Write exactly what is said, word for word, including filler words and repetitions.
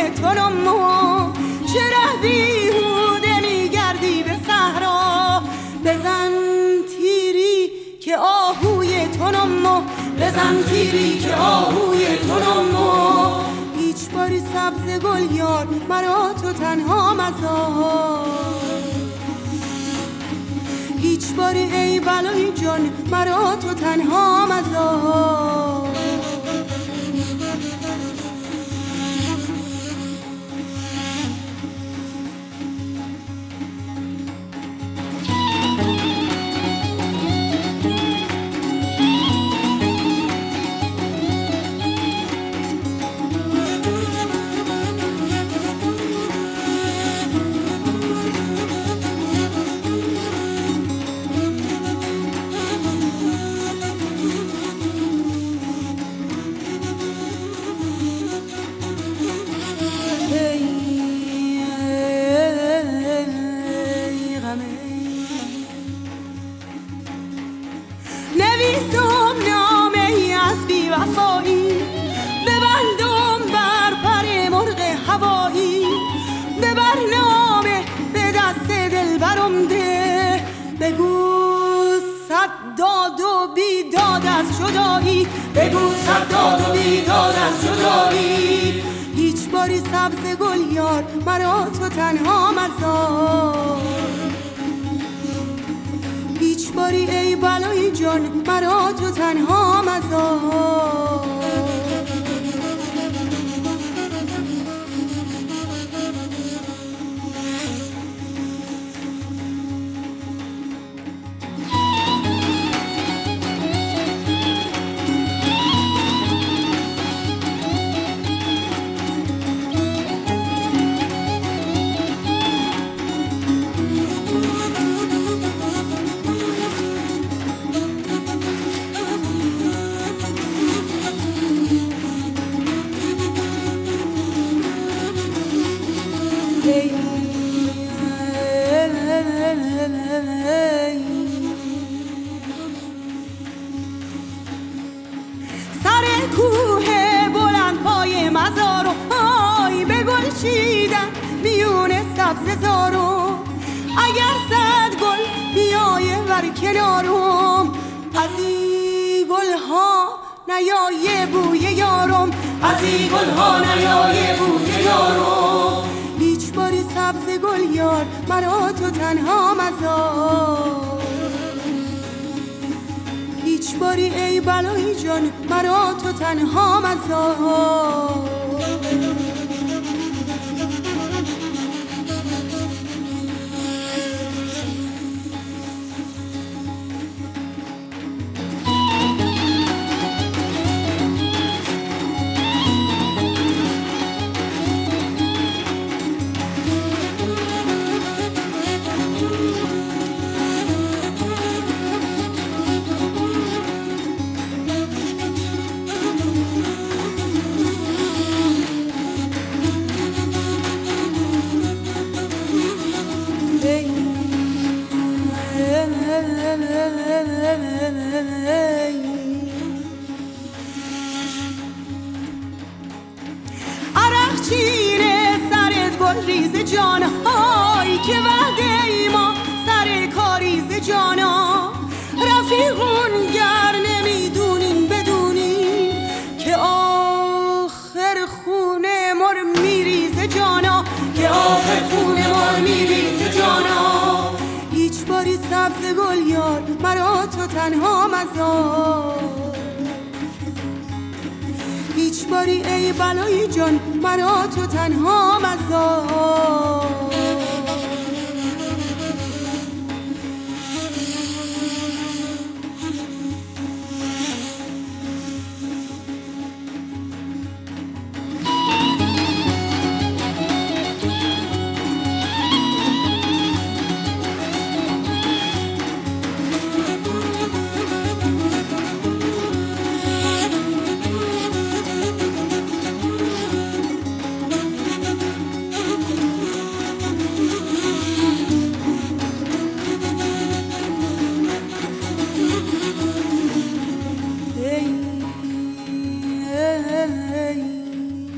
تو نما، چرا بیهوده میگردی به صحرا؟ بزن تیری که آهوی تو نما، بزن تیری که آهوی تو نما. هیچ باری سبز گل یار مرا تو تنها مزار، هیچ باری ای بلای جان مرا تو تنها مزار. نویسم نامه ای از بی‌وفایی، ببندم بر پر مرغ هوایی. ببر نامه به دست دلبرم ده، بگو صد داد و بیداد از جدایی، بگو صد داد و بیداد از جدایی. هیچ باری سبز گل یار مرا تو تنها مزار، هیچ باری ای بلای جان مرا تو تنها مزار. سر کوه بلند پای مزارو، آی به گل چیدن میون سبز زارو. اگر صد گل بیایه بر کنارم، از این گل ها نیایه بوی یارم، از این گل ها نیایه بوی یارم. هیچ باری سبز گل یار مرا تو تنها مزار، هیچ باری ای بلای جان مرا تو تنها مزار. عرق چینه سرت گل ریز جان، آی که وحده ای ما سر کاریز جانا. رفیقون گر نمیدونین بدونین که آخر خونه مر میریز جانا، که آخر خونه مر میریز جانا. هیچ باری سبز گل یار مرا تو تنها مزار، هیچ باری ای بلای جان مرا تو تنها مزار.